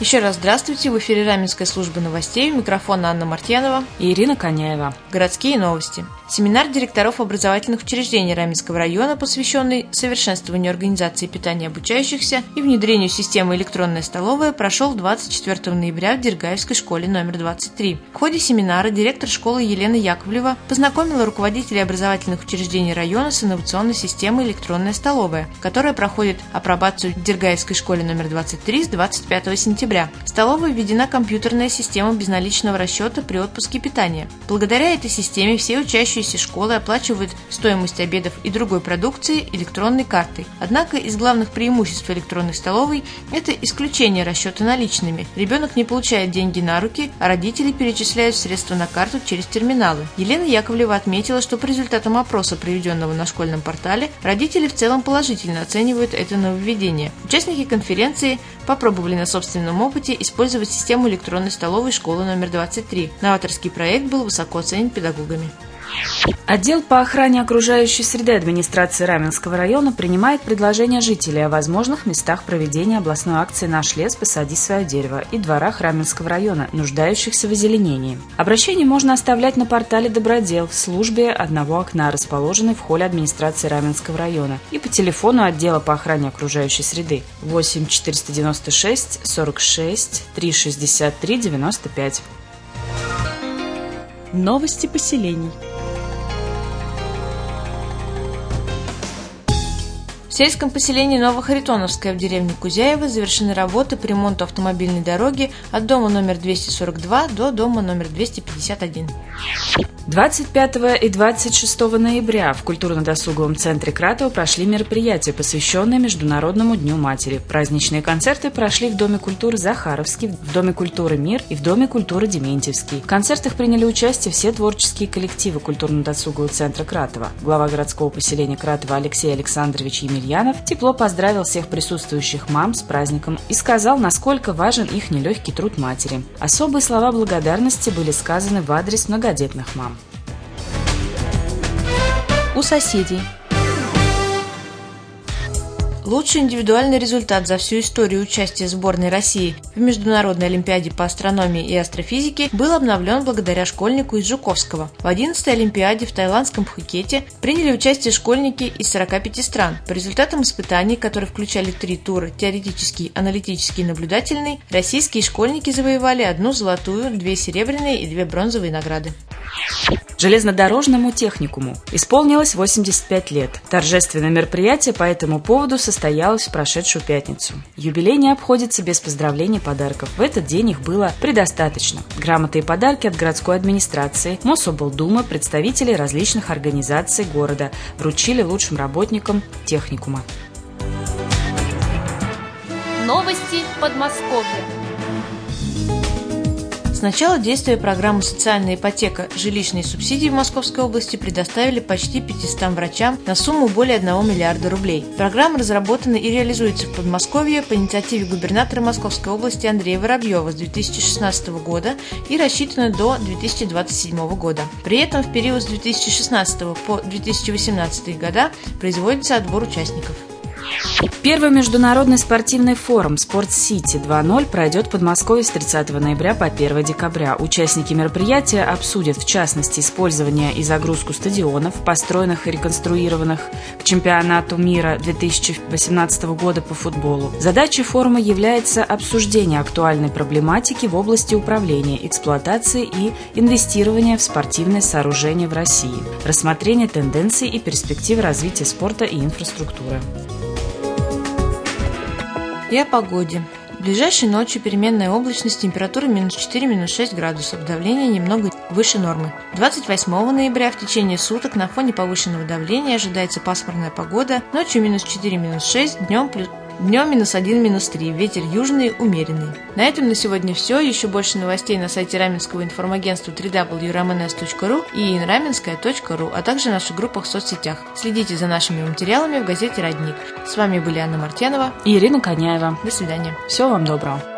Еще раз здравствуйте, в эфире Раменская служба новостей, у микрофона Анна Мартьянова и Ирина Коняева. Городские новости. Семинар директоров образовательных учреждений Раменского района, посвященный совершенствованию организации питания обучающихся и внедрению системы «Электронная столовая», прошел 24 ноября в Дергаевской школе номер 23. В ходе семинара директор школы Елена Яковлева познакомила руководителей образовательных учреждений района с инновационной системой «Электронная столовая», которая проходит апробацию в Дергаевской школе номер 23 с 25 сентября. В столовой введена компьютерная система безналичного расчета при отпуске питания. Благодаря этой системе все учащиеся школы оплачивают стоимость обедов и другой продукции электронной картой. Однако из главных преимуществ электронной столовой – это исключение расчета наличными. Ребенок не получает деньги на руки, а родители перечисляют средства на карту через терминалы. Елена Яковлева отметила, что по результатам опроса, проведенного на школьном портале, родители в целом положительно оценивают это нововведение. Участники конференции попробовали на собственном опыте использовать систему электронной столовой школы номер 23. Новаторский проект был высоко оценен педагогами. Отдел по охране окружающей среды администрации Раменского района принимает предложения жителей о возможных местах проведения областной акции «Наш лес. Посади свое дерево» и дворах Раменского района, нуждающихся в озеленении. Обращение можно оставлять на портале «Добродел» в службе одного окна, расположенной в холле администрации Раменского района, и по телефону отдела по охране окружающей среды 8 496 46 363 95. Новости поселений. В сельском поселении Новохаритоновское в деревне Кузяево завершены работы по ремонту автомобильной дороги от дома номер 242 до дома номер 251. 25 и 26 ноября в культурно-досуговом центре Кратова прошли мероприятия, посвященные Международному дню матери. Праздничные концерты прошли в Доме культуры Захаровский, в Доме культуры Мир и в Доме культуры Дементьевский. В концертах приняли участие все творческие коллективы культурно-досугового центра Кратова. Глава городского поселения Кратова Алексей Александрович Емельянов тепло поздравил всех присутствующих мам с праздником и сказал, насколько важен их нелегкий труд матери. Особые слова благодарности были сказаны в адрес многодетных мам. У соседей. Лучший индивидуальный результат за всю историю участия сборной России в Международной олимпиаде по астрономии и астрофизике был обновлен благодаря школьнику из Жуковского. В 11-й олимпиаде в таиландском Пхукете приняли участие школьники из 45 стран. По результатам испытаний, которые включали 3 тура – теоретический, аналитический и наблюдательный, российские школьники завоевали 1 золотую, 2 серебряные и 2 бронзовые награды. Железнодорожному техникуму исполнилось 85 лет. Торжественное мероприятие по этому поводу состоялось в прошедшую пятницу. Юбилей не обходится без поздравлений и подарков. В этот день их было предостаточно. Грамоты и подарки от городской администрации, Мособлдумы, представителей различных организаций города вручили лучшим работникам техникума. Новости Подмосковья. С начала действия программы «Социальная ипотека. Жилищные субсидии» в Московской области предоставили почти 500 врачам на сумму более 1 миллиарда рублей. Программа разработана и реализуется в Подмосковье по инициативе губернатора Московской области Андрея Воробьева с 2016 года и рассчитана до 2027 года. При этом в период с 2016 по 2018 года производится отбор участников. Первый международный спортивный форум «Спорт-Сити 2.0» пройдет в Подмосковье с 30 ноября по 1 декабря. Участники мероприятия обсудят, в частности, использование и загрузку стадионов, построенных и реконструированных к чемпионату мира 2018 года по футболу. Задачей форума является обсуждение актуальной проблематики в области управления, эксплуатации и инвестирования в спортивные сооружения в России, рассмотрение тенденций и перспектив развития спорта и инфраструктуры. И о погоде. В ближайшей ночью переменная облачность, температура минус 4, минус 6 градусов, давление немного выше нормы. 28 ноября в течение суток на фоне повышенного давления ожидается пасмурная погода, ночью минус 4, минус 6, днем минус 1, минус 3, ветер южный, умеренный. На этом на сегодня все. Еще больше новостей на сайте Раменского информагентства www.ramenes.ru и inramenskaya.ru, а также в наших группах в соцсетях. Следите за нашими материалами в газете «Родник». С вами были Анна Мартьянова и Ирина Коняева. До свидания. Всего вам доброго.